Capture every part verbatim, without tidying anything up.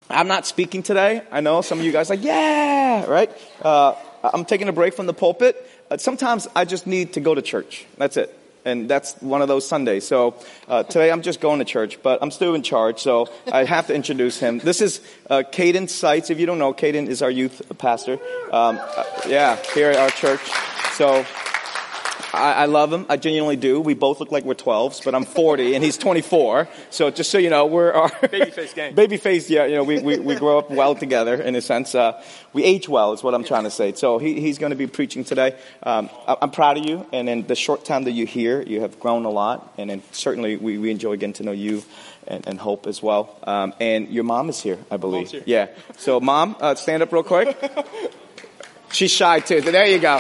I'm not speaking today. I know some of you guys are like, yeah, right? Uh, I'm taking a break from the pulpit. Uh, sometimes I just need to go to church. That's it. And that's one of those Sundays. So uh, today I'm just going to church, but I'm still in charge, so I have to introduce him. This is uh, Caden Seitz. If you don't know, Caden is our youth pastor. Um, uh, yeah, here at our church. So I, I love him. I genuinely do. We both look like we're twelves, but I'm forty and he's twenty-four. So just so you know, we're our babyface gang. Babyface, yeah. You know, we, we we grow up well together in a sense. Uh, we age well, is what I'm trying to say. So he he's going to be preaching today. Um, I, I'm proud of you, and in the short time that you're here, you have grown a lot, and then certainly we, we enjoy getting to know you and, and Hope as well. Um, and your mom is here, I believe. Mom's here. Yeah. So mom, uh, stand up real quick. She's shy too. So there you go.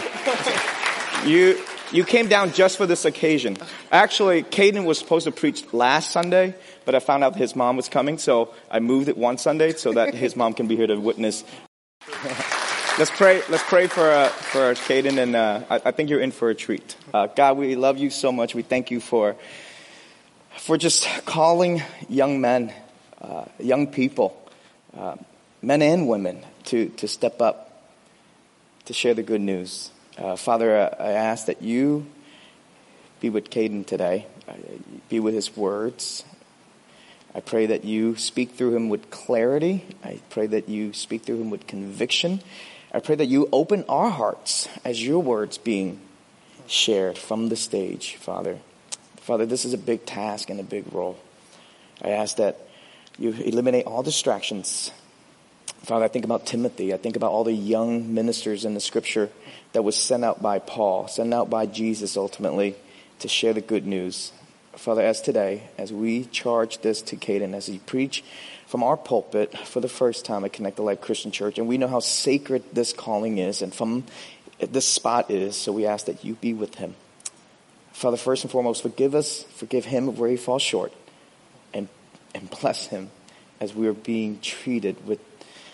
You. You came down just for this occasion. Actually, Caden was supposed to preach last Sunday, but I found out his mom was coming, so I moved it one Sunday so that his mom can be here to witness. Let's pray. Let's pray for uh, for Caden, and uh, I, I think you're in for a treat. Uh, God, we love you so much. We thank you for for just calling young men, uh, young people, uh, men and women, to to step up, to share the good news. Uh, Father, uh, I ask that you be with Caden today, uh, be with his words. I pray that you speak through him with clarity. I pray that you speak through him with conviction. I pray that you open our hearts as your words being shared from the stage, Father. Father, this is a big task and a big role. I ask that you eliminate all distractions. Father, I think about Timothy. I think about all the young ministers in the scripture that was sent out by Paul, sent out by Jesus ultimately to share the good news. Father, as today, as we charge this to Caden, as he preach from our pulpit for the first time at Connect the Life Christian Church, and we know how sacred this calling is and from this spot is, so we ask that you be with him. Father, first and foremost, forgive us, forgive him where he falls short, and, and bless him as we are being treated with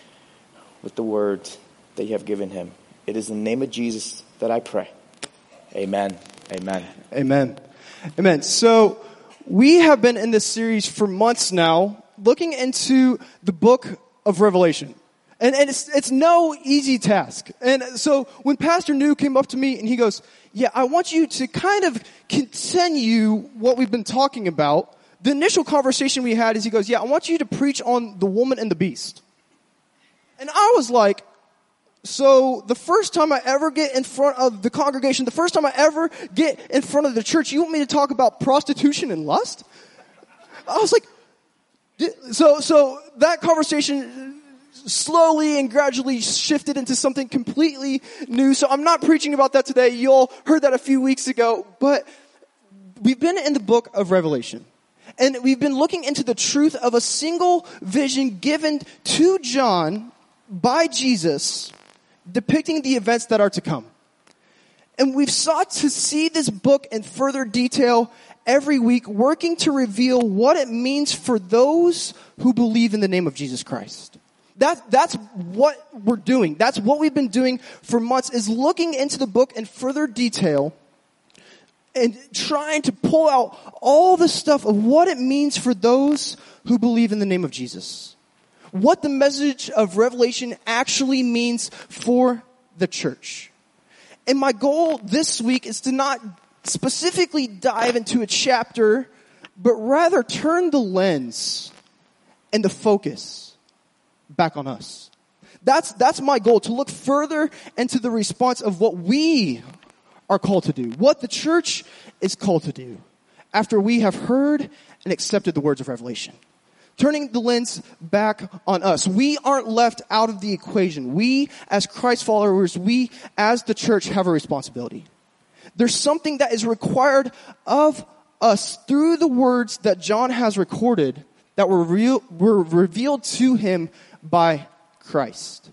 with the words that you have given him. It is in the name of Jesus that I pray. Amen. Amen. Amen. Amen. So we have been in this series for months now, looking into the book of Revelation. And, and it's, it's no easy task. And so when Pastor New came up to me and he goes, yeah, I want you to kind of continue what we've been talking about. The initial conversation we had is he goes, yeah, I want you to preach on the woman and the beast. And I was like, so the first time I ever get in front of the congregation, the first time I ever get in front of the church, you want me to talk about prostitution and lust? I was like, so, so that conversation slowly and gradually shifted into something completely new. So I'm not preaching about that today. You all heard that a few weeks ago, but we've been in the book of Revelation. And we've been looking into the truth of a single vision given to John by Jesus, depicting the events that are to come. And we've sought to see this book in further detail every week, working to reveal what it means for those who believe in the name of Jesus Christ. That, that's what we're doing. That's what we've been doing for months, is looking into the book in further detail and trying to pull out all the stuff of what it means for those who believe in the name of Jesus. What the message of Revelation actually means for the church. And my goal this week is to not specifically dive into a chapter, but rather turn the lens and the focus back on us. That's, that's my goal, to look further into the response of what we are called to do, what the church is called to do after we have heard and accepted the words of Revelation. Turning the lens back on us. We aren't left out of the equation. We, as Christ followers, we, as the church, have a responsibility. There's something that is required of us through the words that John has recorded that were, real, were revealed to him by Christ.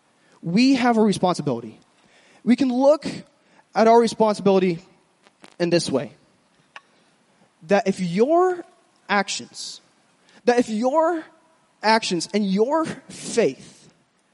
We have a responsibility. We can look at our responsibility in this way. That if your actions... That if your actions and your faith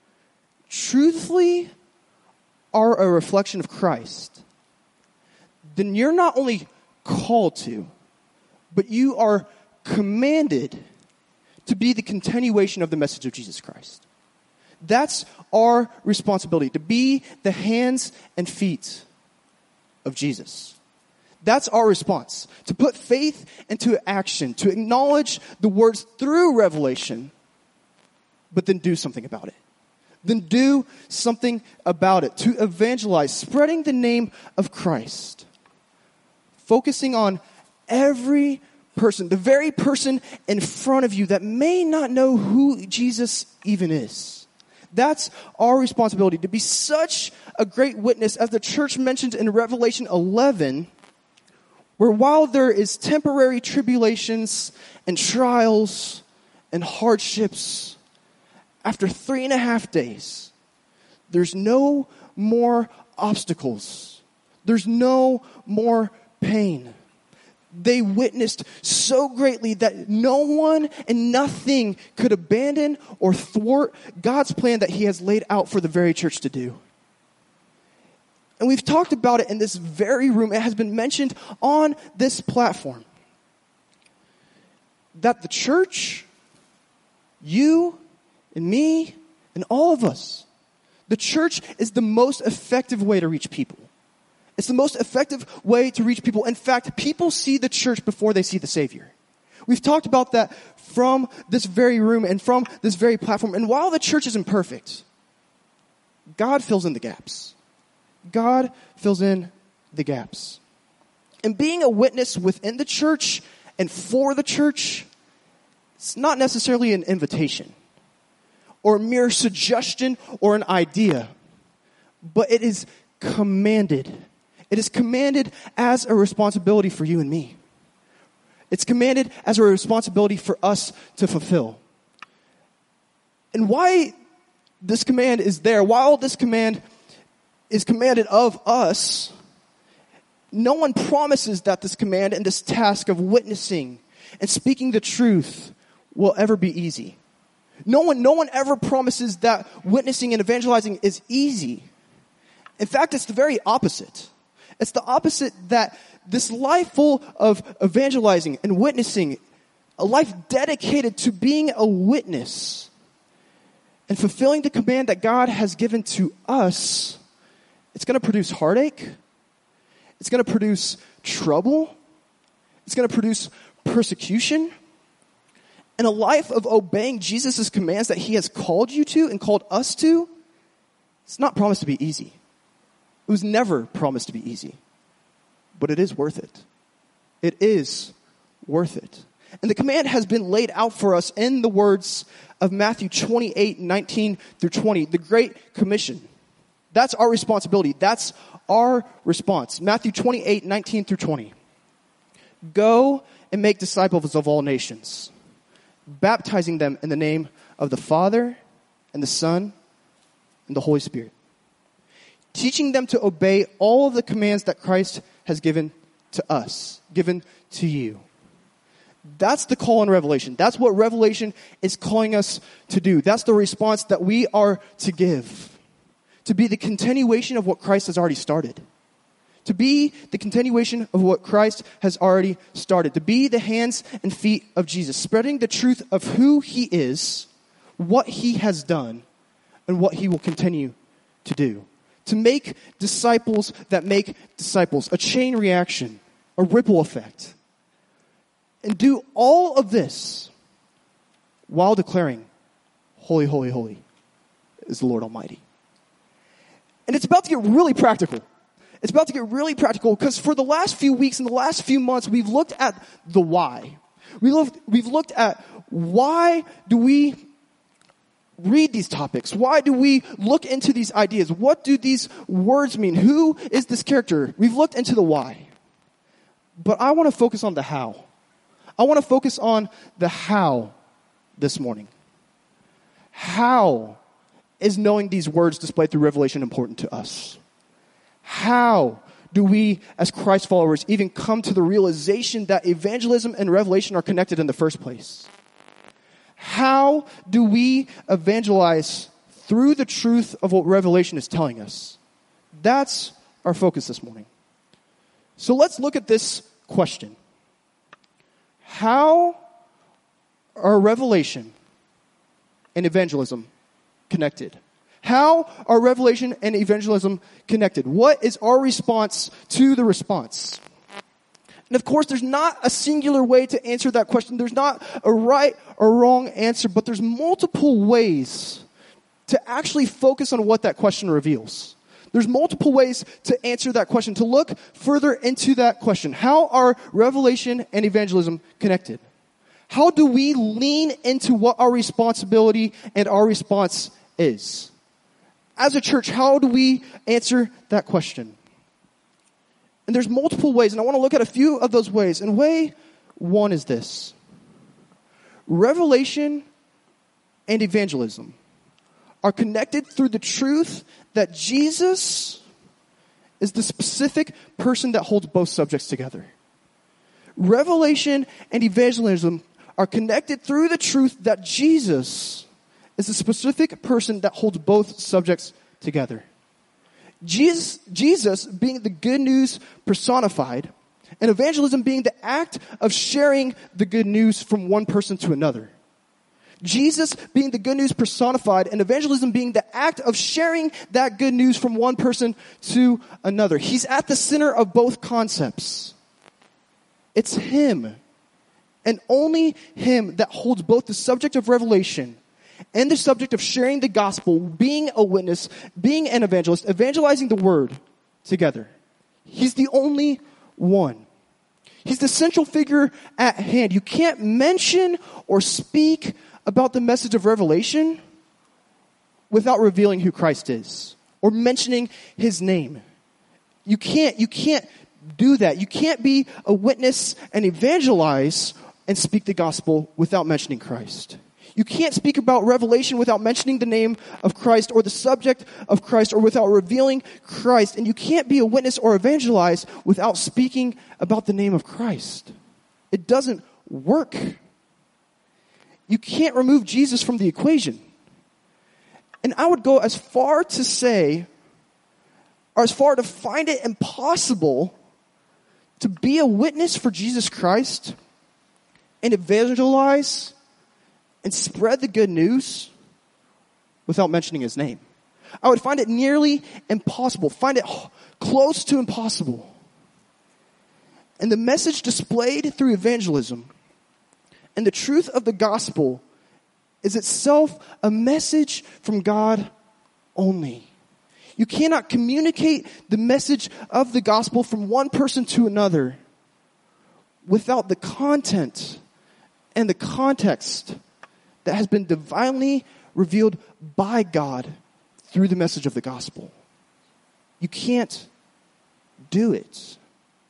truthfully are a reflection of Christ, then you're not only called to, but you are commanded to be the continuation of the message of Jesus Christ. That's our responsibility, to be the hands and feet of Jesus. That's our response, to put faith into action, to acknowledge the words through revelation, but then do something about it. Then do something about it, to evangelize, spreading the name of Christ. Focusing on every person, the very person in front of you that may not know who Jesus even is. That's our responsibility, to be such a great witness as the church mentions in Revelation eleven, where while there is temporary tribulations and trials and hardships, after three and a half days, there's no more obstacles. There's no more pain. They witnessed so greatly that no one and nothing could abandon or thwart God's plan that he has laid out for the very church to do. And we've talked about it in this very room. It has been mentioned on this platform. That the church, you and me and all of us, the church is the most effective way to reach people. It's the most effective way to reach people. In fact, people see the church before they see the Savior. We've talked about that from this very room and from this very platform. And while the church isn't perfect, God fills in the gaps. God fills in the gaps. And being a witness within the church and for the church, it's not necessarily an invitation or a mere suggestion or an idea, but it is commanded. It is commanded as a responsibility for you and me. It's commanded as a responsibility for us to fulfill. And why this command is there, while this command is commanded of us, no one promises that this command and this task of witnessing and speaking the truth will ever be easy. No one, no one ever promises that witnessing and evangelizing is easy. In fact, it's the very opposite. It's the opposite, that this life full of evangelizing and witnessing, a life dedicated to being a witness and fulfilling the command that God has given to us, it's going to produce heartache. It's going to produce trouble. It's going to produce persecution. And a life of obeying Jesus' commands that he has called you to and called us to, it's not promised to be easy. It was never promised to be easy. But it is worth it. It is worth it. And the command has been laid out for us in the words of Matthew twenty-eight, nineteen through twenty, the Great Commission. That's our responsibility. That's our response. Matthew twenty-eight, nineteen through twenty. Go and make disciples of all nations, baptizing them in the name of the Father and the Son and the Holy Spirit, teaching them to obey all of the commands that Christ has given to us, given to you. That's the call in Revelation. That's what Revelation is calling us to do. That's the response that we are to give. To be the continuation of what Christ has already started. To be the continuation of what Christ has already started. To be the hands and feet of Jesus, spreading the truth of who he is, what he has done, and what he will continue to do. To make disciples that make disciples. A chain reaction. A ripple effect. And do all of this while declaring, holy, holy, holy is the Lord Almighty. And it's about to get really practical. It's about to get really practical because for the last few weeks and the last few months, we've looked at the why. We looked, we've looked at why do we read these topics? Why do we look into these ideas? What do these words mean? Who is this character? We've looked into the why. But I want to focus on the how. I want to focus on the how this morning. How is knowing these words displayed through Revelation important to us? How do we, as Christ followers, even come to the realization that evangelism and revelation are connected in the first place? How do we evangelize through the truth of what Revelation is telling us? That's our focus this morning. So let's look at this question. How are revelation and evangelism connected? How are revelation and evangelism connected? What is our response to the response? And of course, there's not a singular way to answer that question. There's not a right or wrong answer, but there's multiple ways to actually focus on what that question reveals. There's multiple ways to answer that question, to look further into that question. How are revelation and evangelism connected? How do we lean into what our responsibility and our response is? As a church, how do we answer that question? And there's multiple ways, and I want to look at a few of those ways. And way one is this. Revelation and evangelism are connected through the truth that Jesus is the specific person that holds both subjects together. Revelation and evangelism are connected through the truth that Jesus is the specific person that holds both subjects together. Jesus, Jesus being the good news personified, and evangelism being the act of sharing the good news from one person to another. Jesus being the good news personified, and evangelism being the act of sharing that good news from one person to another. He's at the center of both concepts. It's Him, and only Him, that holds both the subject of revelation and the subject of sharing the gospel, being a witness, being an evangelist, evangelizing the word together. He's the only one. He's the central figure at hand. You can't mention or speak about the message of revelation without revealing who Christ is or mentioning His name. You can't, you can't do that. You can't be a witness and evangelize and speak the gospel without mentioning Christ. You can't speak about revelation without mentioning the name of Christ or the subject of Christ or without revealing Christ. And you can't be a witness or evangelize without speaking about the name of Christ. It doesn't work. You can't remove Jesus from the equation. And I would go as far to say, or as far to find it impossible to be a witness for Jesus Christ and evangelize and spread the good news without mentioning His name. I would find it nearly impossible, find it close to impossible. And the message displayed through evangelism and the truth of the gospel is itself a message from God only. You cannot communicate the message of the gospel from one person to another without the content and the context that has been divinely revealed by God through the message of the gospel. You can't do it.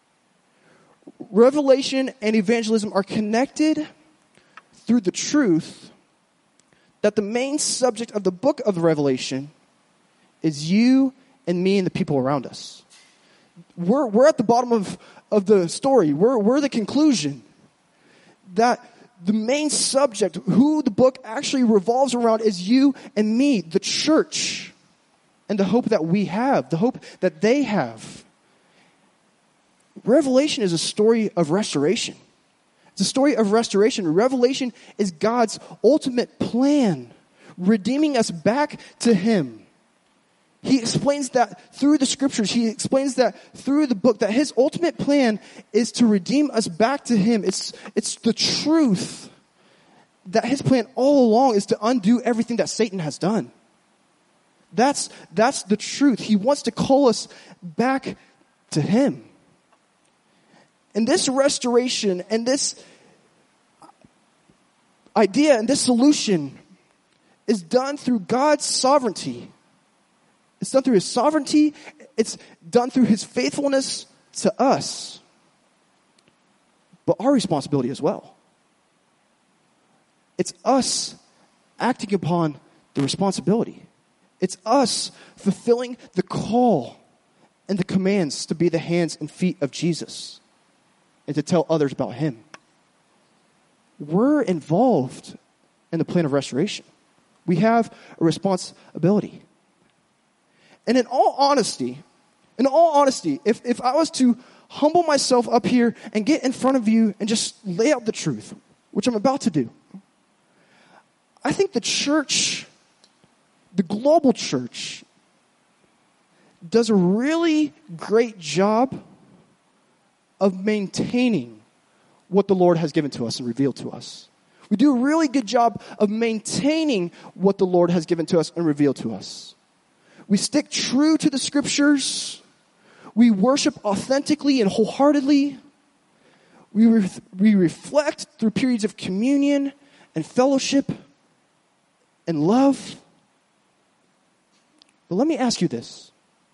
Revelation and evangelism are connected through the truth that the main subject of the book of the Revelation is you and me and the people around us. We're, we're at the bottom of, of the story. We're, we're the conclusion. That the main subject, who the book actually revolves around, is you and me, the church, and the hope that we have, the hope that they have. Revelation is a story of restoration. It's a story of restoration. Revelation is God's ultimate plan, redeeming us back to Him. He explains that through the scriptures. He explains that through the book, that His ultimate plan is to redeem us back to Him. It's, it's the truth that His plan all along is to undo everything that Satan has done. That's, that's the truth. He wants to call us back to Him. And this restoration and this idea and this solution is done through God's sovereignty. It's done through His sovereignty. It's done through His faithfulness to us. But our responsibility as well. It's us acting upon the responsibility. It's us fulfilling the call and the commands to be the hands and feet of Jesus and to tell others about Him. We're involved in the plan of restoration. We have a responsibility. And in all honesty, in all honesty, if, if I was to humble myself up here and get in front of you and just lay out the truth, which I'm about to do, I think the church, the global church, does a really great job of maintaining what the Lord has given to us and revealed to us. We do a really good job of maintaining what the Lord has given to us and revealed to us. We stick true to the scriptures. We worship authentically and wholeheartedly. We, re- we reflect through periods of communion and fellowship and love. But let me ask you this.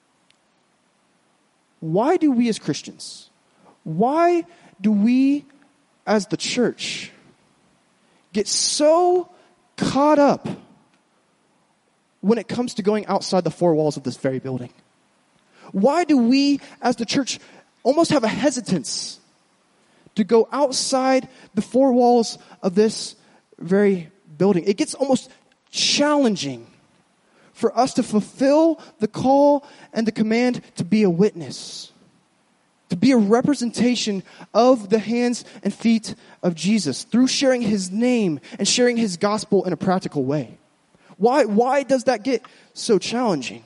Why do we as Christians, why do we as the church get so caught up when it comes to going outside the four walls of this very building? Why do we as the church almost have a hesitance to go outside the four walls of this very building? It gets almost challenging for us to fulfill the call and the command to be a witness, to be a representation of the hands and feet of Jesus through sharing his name and sharing his gospel in a practical way. Why, why does that get so challenging?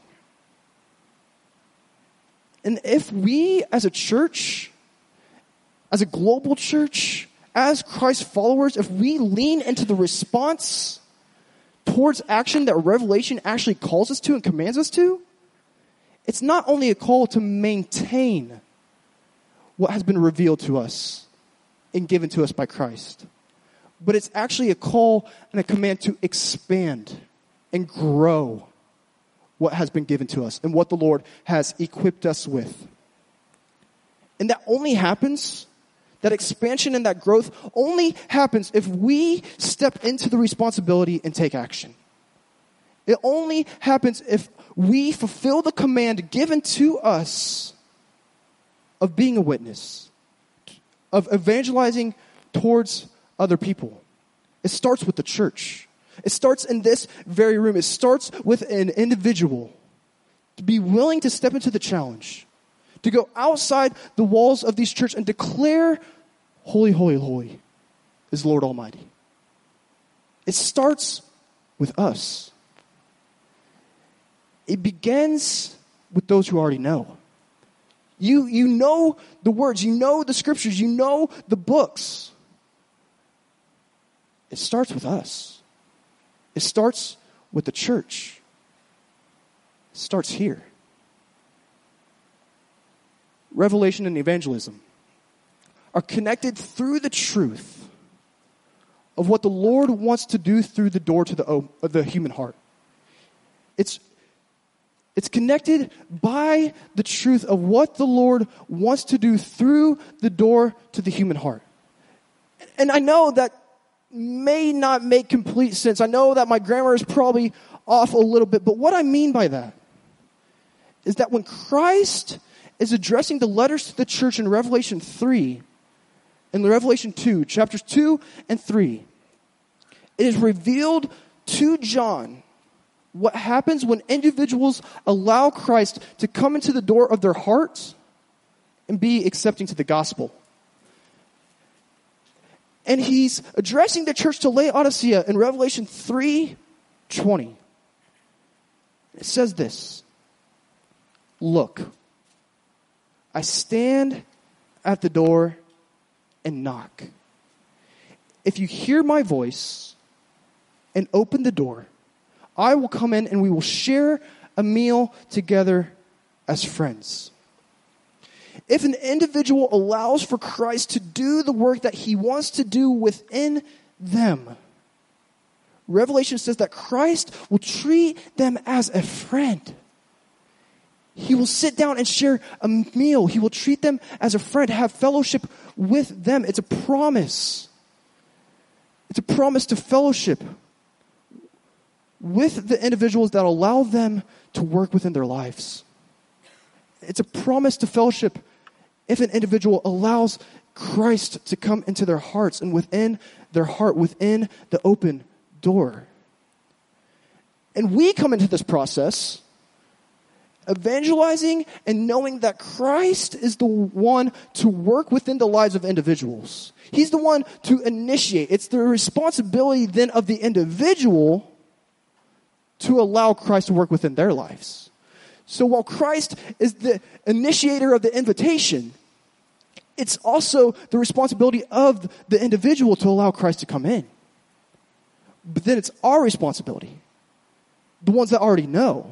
And if we as a church, as a global church, as Christ followers, if we lean into the response towards action that Revelation actually calls us to and commands us to, it's not only a call to maintain what has been revealed to us and given to us by Christ, but it's actually a call and a command to expand and grow what has been given to us and what the Lord has equipped us with. And that only happens, that expansion and that growth only happens if we step into the responsibility and take action. It only happens if we fulfill the command given to us of being a witness, of evangelizing towards other people. It starts with the church. It starts in this very room. It starts with an individual to be willing to step into the challenge, to go outside the walls of these churches and declare, holy, holy, holy is Lord Almighty. It starts with us. It begins with those who already know. You, you know the words, you know the scriptures, you know the books. It starts with us. It starts with the church. It starts here. Revelation and evangelism are connected through the truth of what the Lord wants to do through the door to the, of the human heart. It's, it's connected by the truth of what the Lord wants to do through the door to the human heart. And I know that may not make complete sense. I know that my grammar is probably off a little bit, but what I mean by that is that when Christ is addressing the letters to the church in Revelation three, in Revelation two, chapters two and three, it is revealed to John what happens when individuals allow Christ to come into the door of their hearts and be accepting to the gospel. And he's addressing the church to Laodicea in Revelation three twenty. It says this, "Look, I stand at the door and knock. If you hear my voice and open the door, I will come in and we will share a meal together as friends." If an individual allows for Christ to do the work that he wants to do within them, Revelation says that Christ will treat them as a friend. He will sit down and share a meal. He will treat them as a friend, have fellowship with them. It's a promise. It's a promise to fellowship with the individuals that allow them to work within their lives. It's a promise to fellowship if an individual allows Christ to come into their hearts and within their heart, within the open door. And we come into this process evangelizing and knowing that Christ is the one to work within the lives of individuals. He's the one to initiate. It's the responsibility then of the individual to allow Christ to work within their lives. So while Christ is the initiator of the invitation, it's also the responsibility of the individual to allow Christ to come in. But then it's our responsibility, the ones that already know,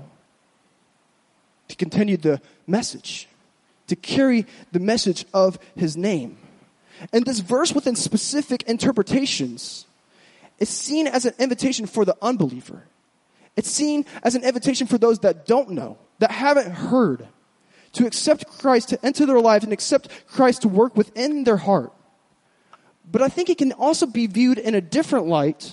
to continue the message, to carry the message of his name. And this verse within specific interpretations is seen as an invitation for the unbeliever. It's seen as an invitation for those that don't know, that haven't heard, to accept Christ, to enter their lives and accept Christ to work within their heart. But I think it can also be viewed in a different light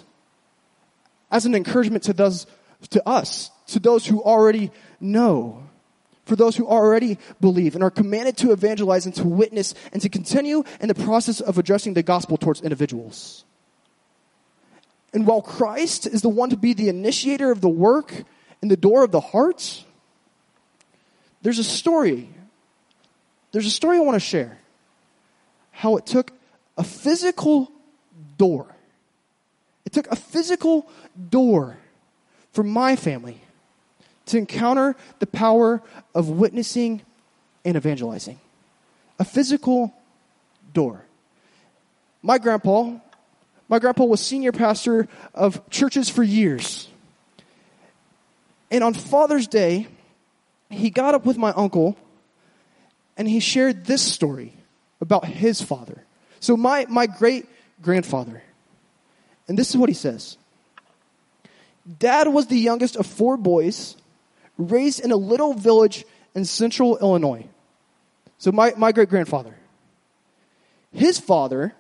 as an encouragement to those, to us, to those who already know, for those who already believe and are commanded to evangelize and to witness and to continue in the process of addressing the gospel towards individuals. And while Christ is the one to be the initiator of the work and the door of the heart, there's a story. There's a story I want to share. How it took a physical door. It took a physical door for my family to encounter the power of witnessing and evangelizing. A physical door. My grandpa, my grandpa was senior pastor of churches for years. And on Father's Day, he got up with my uncle and he shared this story about his father. So my, my great-grandfather. And this is what he says. Dad was the youngest of four boys, raised in a little village in central Illinois. So my, my great-grandfather. His father,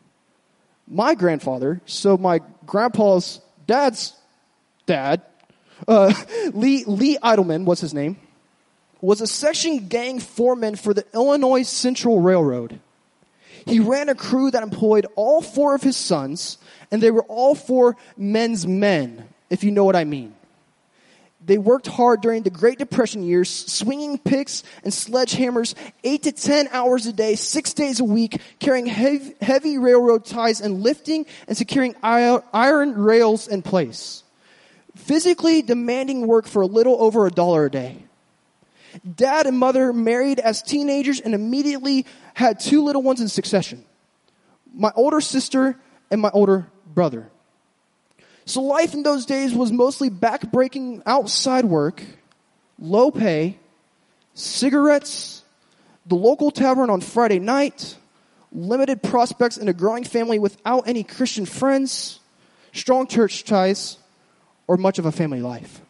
my grandfather, so my grandpa's dad's dad, uh, Lee, Lee Idleman was his name, was a section gang foreman for the Illinois Central Railroad. He ran a crew that employed all four of his sons, and they were all four men's men, if you know what I mean. They worked hard during the Great Depression years, swinging picks and sledgehammers eight to ten hours a day, six days a week, carrying heavy, heavy railroad ties and lifting and securing iron rails in place. Physically demanding work for a little over a dollar a day. Dad and mother married as teenagers and immediately had two little ones in succession. My older sister and my older brother. So life in those days was mostly back-breaking outside work, low pay, cigarettes, the local tavern on Friday night, limited prospects in a growing family without any Christian friends, strong church ties, or much of a family life.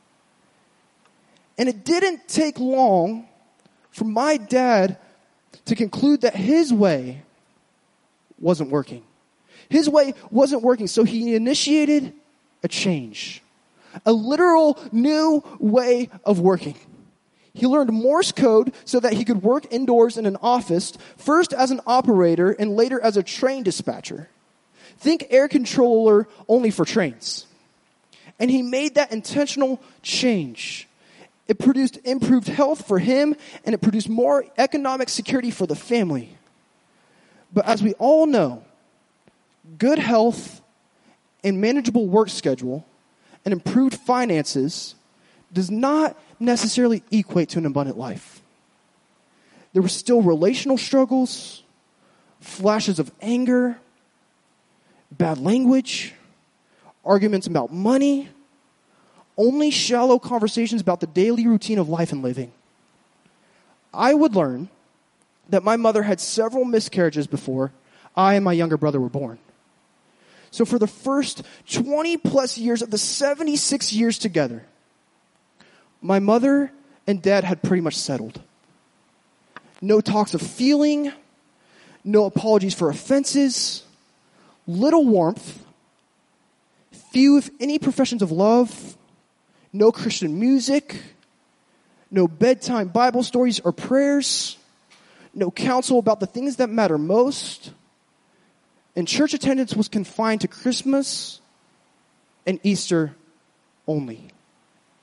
And it didn't take long for my dad to conclude that his way wasn't working. His way wasn't working, so he initiated a change. A literal new way of working. He learned Morse code so that he could work indoors in an office, first as an operator and later as a train dispatcher. Think air controller only for trains. And he made that intentional change. It produced improved health for him, and it produced more economic security for the family. But as we all know, good health and manageable work schedule and improved finances does not necessarily equate to an abundant life. There were still relational struggles, flashes of anger, bad language, arguments about money, only shallow conversations about the daily routine of life and living. I would learn that my mother had several miscarriages before I and my younger brother were born. So for the first twenty plus years of the seventy-six years together, my mother and dad had pretty much settled. No talks of feeling, no apologies for offenses, little warmth, few if any professions of love, no Christian music, no bedtime Bible stories or prayers, no counsel about the things that matter most, and church attendance was confined to Christmas and Easter only.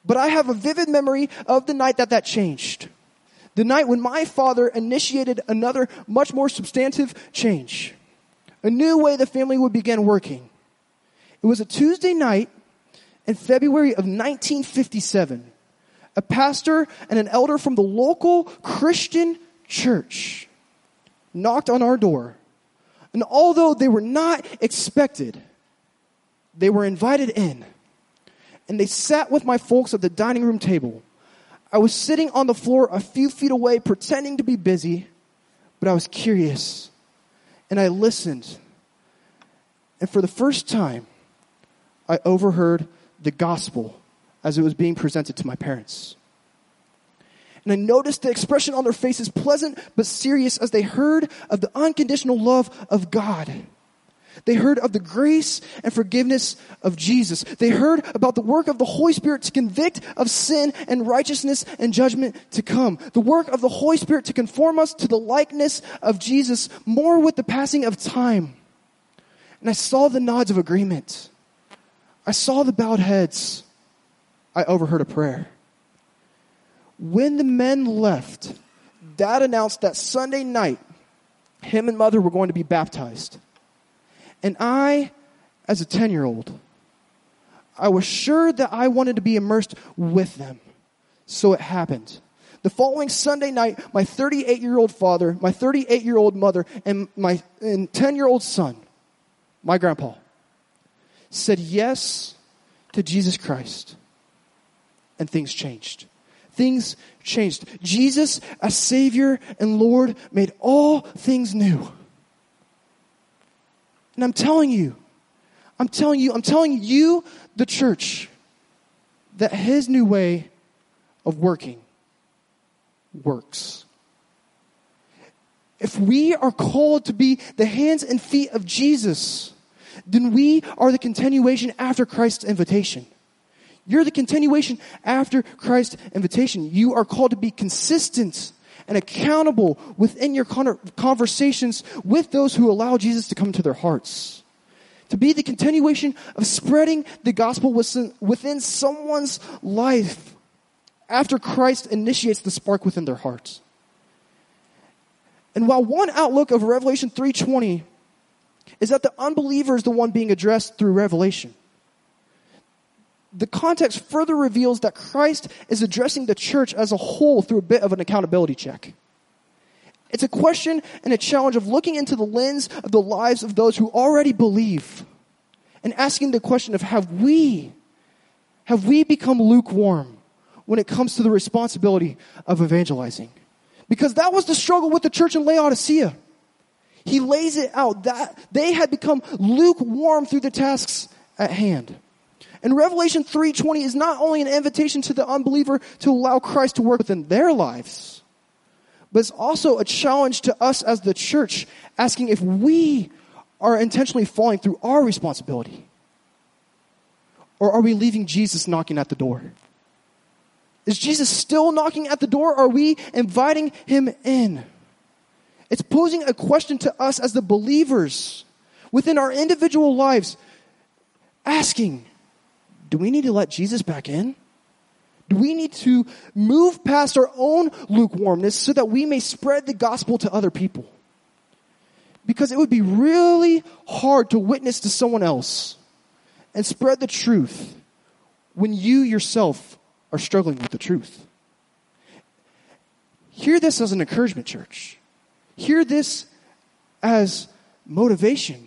But I have a vivid memory of the night that that changed. The night when my father initiated another much more substantive change. A new way the family would begin working. It was a Tuesday night in February of nineteen fifty-seven. A pastor and an elder from the local Christian church knocked on our door. And although they were not expected, they were invited in. And they sat with my folks at the dining room table. I was sitting on the floor a few feet away, pretending to be busy, but I was curious. And I listened. And for the first time, I overheard the gospel as it was being presented to my parents. And I noticed the expression on their faces, pleasant but serious, as they heard of the unconditional love of God. They heard of the grace and forgiveness of Jesus. They heard about the work of the Holy Spirit to convict of sin and righteousness and judgment to come. The work of the Holy Spirit to conform us to the likeness of Jesus more with the passing of time. And I saw the nods of agreement. I saw the bowed heads. I overheard a prayer. When the men left, Dad announced that Sunday night, him and Mother were going to be baptized. And I, as a ten-year-old, I was sure that I wanted to be immersed with them. So it happened. The following Sunday night, my thirty-eight-year-old father, my thirty-eight-year-old mother, and my and ten-year-old son, my grandpa, said yes to Jesus Christ. And things changed. Things changed. Jesus, as Savior and Lord, made all things new. And I'm telling you, I'm telling you, I'm telling you, the church, that His new way of working works. If we are called to be the hands and feet of Jesus, then we are the continuation after Christ's invitation. You're the continuation after Christ's invitation. You are called to be consistent and accountable within your conversations with those who allow Jesus to come to their hearts. To be the continuation of spreading the gospel within someone's life after Christ initiates the spark within their hearts. And while one outlook of Revelation three twenty is that the unbeliever is the one being addressed through Revelation, the context further reveals that Christ is addressing the church as a whole through a bit of an accountability check. It's a question and a challenge of looking into the lens of the lives of those who already believe and asking the question of have we, have we become lukewarm when it comes to the responsibility of evangelizing? Because that was the struggle with the church in Laodicea. He lays it out that they had become lukewarm through the tasks at hand. And Revelation three twenty is not only an invitation to the unbeliever to allow Christ to work within their lives, but it's also a challenge to us as the church, asking if we are intentionally falling through our responsibility. Or are we leaving Jesus knocking at the door? Is Jesus still knocking at the door? Or are we inviting Him in? It's posing a question to us as the believers within our individual lives, asking, do we need to let Jesus back in? Do we need to move past our own lukewarmness so that we may spread the gospel to other people? Because it would be really hard to witness to someone else and spread the truth when you yourself are struggling with the truth. Hear this as an encouragement, church. Hear this as motivation.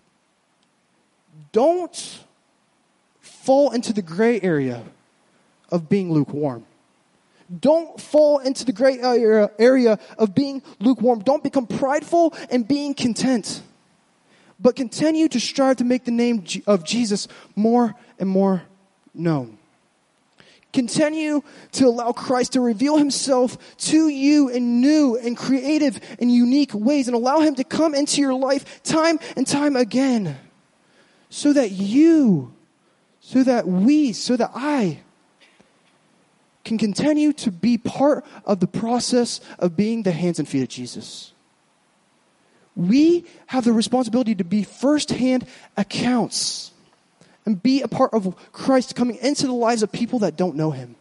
Don't fall into the gray area of being lukewarm. Don't fall into the gray area, area of being lukewarm. Don't become prideful and being content. But continue to strive to make the name of Jesus more and more known. Continue to allow Christ to reveal Himself to you in new and creative and unique ways, and allow Him to come into your life time and time again, so that you So that we, so that I can continue to be part of the process of being the hands and feet of Jesus. We have the responsibility to be firsthand accounts and be a part of Christ coming into the lives of people that don't know him.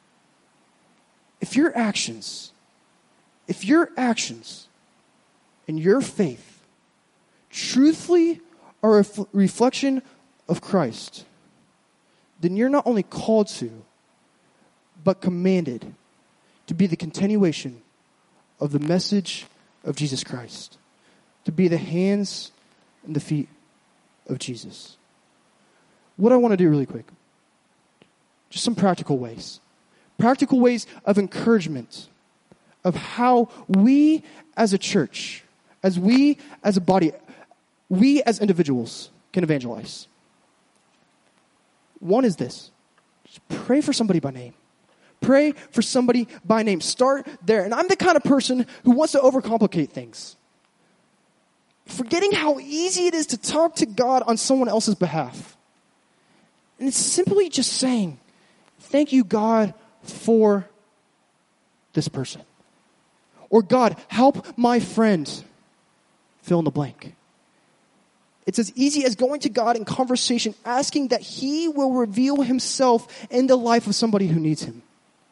If your actions, if your actions and your faith truthfully are a f- reflection of Christ, then you're not only called to, but commanded to be the continuation of the message of Jesus Christ, to be the hands and the feet of Jesus. What I want to do really quick, just some practical ways. Practical ways of encouragement of how we as a church, as we as a body, we as individuals can evangelize. One is this. Just pray for somebody by name. Pray for somebody by name. Start there. And I'm the kind of person who wants to overcomplicate things. Forgetting how easy it is to talk to God on someone else's behalf. And it's simply just saying, thank you, God, for this person. Or God, help my friend fill in the blank. It's as easy as going to God in conversation, asking that he will reveal himself in the life of somebody who needs him.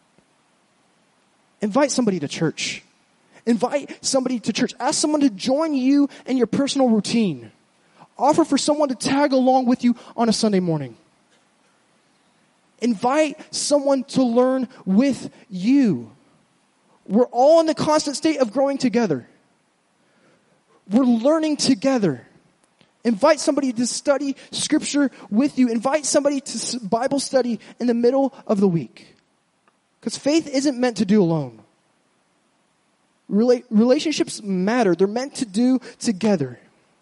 Invite somebody to church. Invite somebody to church. Ask someone to join you in your personal routine. Offer for someone to tag along with you on a Sunday morning. Invite someone to learn with you. We're all in the constant state of growing together. We're learning together. Invite somebody to study scripture with you. Invite somebody to Bible study in the middle of the week. Because faith isn't meant to do alone. Rela- relationships matter. They're meant to do together.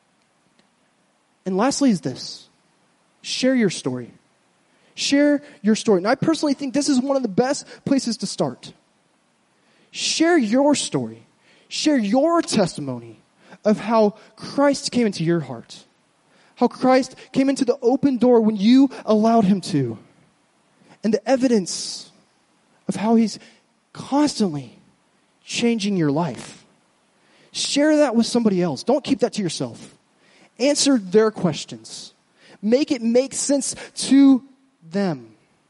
And lastly is this. Share your story. Share your story. And I personally think this is one of the best places to start. Share your story. Share your testimony of how Christ came into your heart. How Christ came into the open door when you allowed him to. And the evidence of how he's constantly changing your life. Share that with somebody else. Don't keep that to yourself. Answer their questions. Make it make sense to them.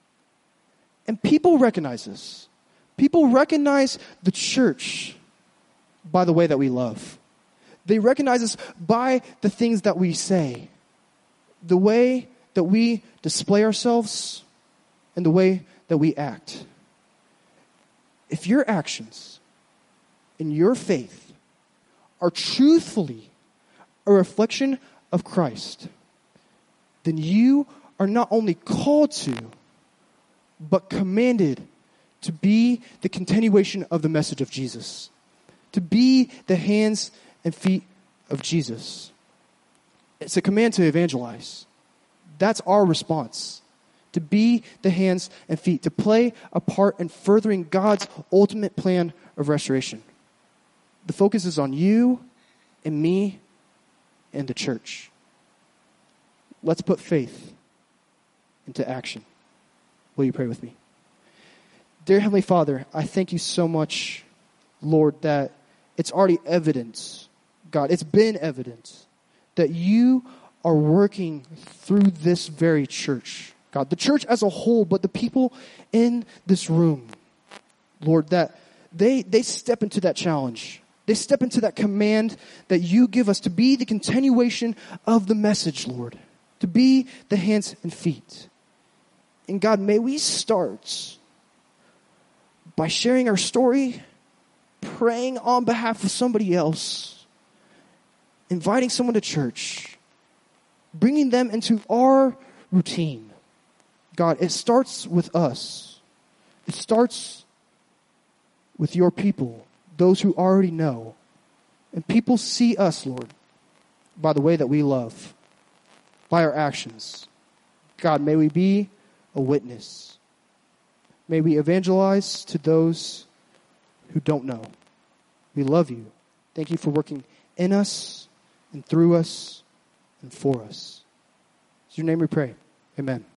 And people recognize this. People recognize the church by the way that we love. They recognize us by the things that we say. The way that we display ourselves and the way that we act. If your actions and your faith are truthfully a reflection of Christ, then you are not only called to, but commanded to be the continuation of the message of Jesus. To be the hands and feet of Jesus. It's a command to evangelize. That's our response. To be the hands and feet. To play a part in furthering God's ultimate plan of restoration. The focus is on you and me and the church. Let's put faith into action. Will you pray with me? Dear Heavenly Father, I thank you so much, Lord, that it's already evident, God, it's been evident that you are working through this very church, God, the church as a whole, but the people in this room, Lord, that they they step into that challenge. They step into that command that you give us to be the continuation of the message, Lord, to be the hands and feet. And God, may we start by sharing our story, praying on behalf of somebody else, inviting someone to church, bringing them into our routine. God, it starts with us. It starts with your people, those who already know. And people see us, Lord, by the way that we love, by our actions. God, may we be a witness. May we evangelize to those who don't know. We love you. Thank you for working in us and through us and for us. In your name we pray. Amen.